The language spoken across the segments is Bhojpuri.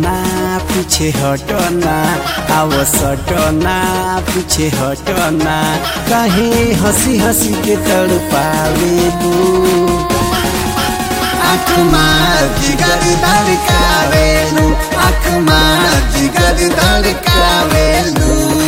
सटना पीछे हटना, आओ सटना पीछे हटना, काहे हंसी हंसी के तड़पावेलू। आँख मार जिगर धड़कावेलू, आँख मार जिगर धड़कावेलू।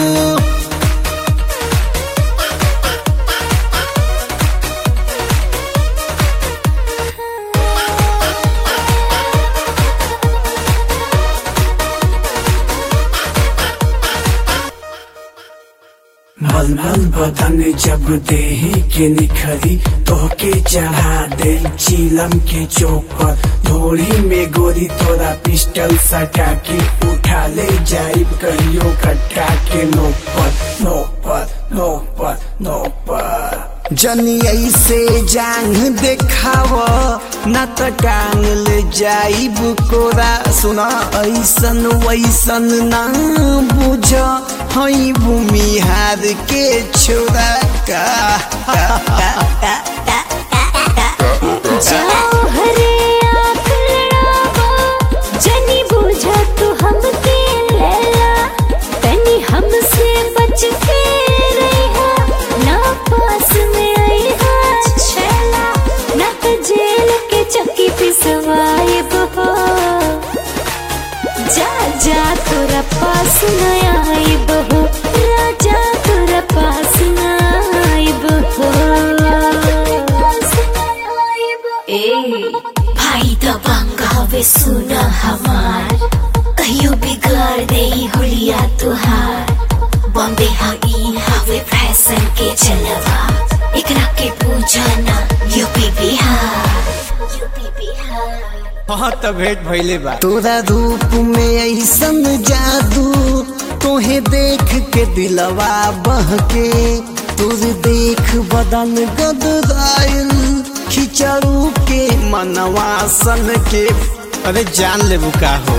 मलमल बदन जब देही के निखरी, तोहके चढ़ा दे चीलम के चौक पर, धोड़ी में गोरी तोरा पिस्टल सटा के, उठा ले जाइब कहियो कट्टा के नोक पर, नोक पर, नोक पर, नोक पर। जनी ऐसे जांग देखाव न त टांग ले जाइब कोरा, सुना ऐसन वैसन ना बुझ, हई भूमिहार के छोरा का। जाओ हरे आँख लड़ावा, जनी बुझा तू हमके लैला, तनी हमसे बच के रहिहा, ना पास में आइहा छैला, ना तो जेल के चक्की पिसवाइब हो। जा जा तोरा पास न आइब हो, राजा तोरा पास न आइब हो। भाई दबंग हवे सुना हमार, कहियो बिगाड़ दे हुलिया तुहार। बॉम्बे हई हवे फैशन के चलवा, एकरा के पूछा ना यूपी बिहार, यूपी बिहार। हाँ तो भेंट भइले बा। तोरा रूप में ऐसन जादू, तोहे देख के दिलवा बहके, तुर देख बदन गदराइल, खिचड़ू के मनवा सन के। अरे जान लेबू का हो।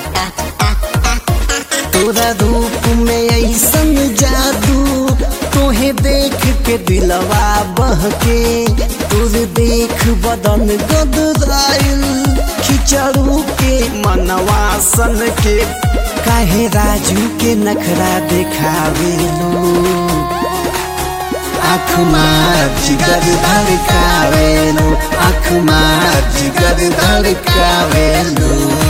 तोरा रूप में ऐसन जादू, तोहे देख के दिलवा बहके, तुर देख बदन गदराइल, खिचड़ू के मनवा सन के। काहे राजू के नखरा देखावेलू, आँख मार जिगर धड़कावेलू, आँख मार जिगर धड़कावेलू।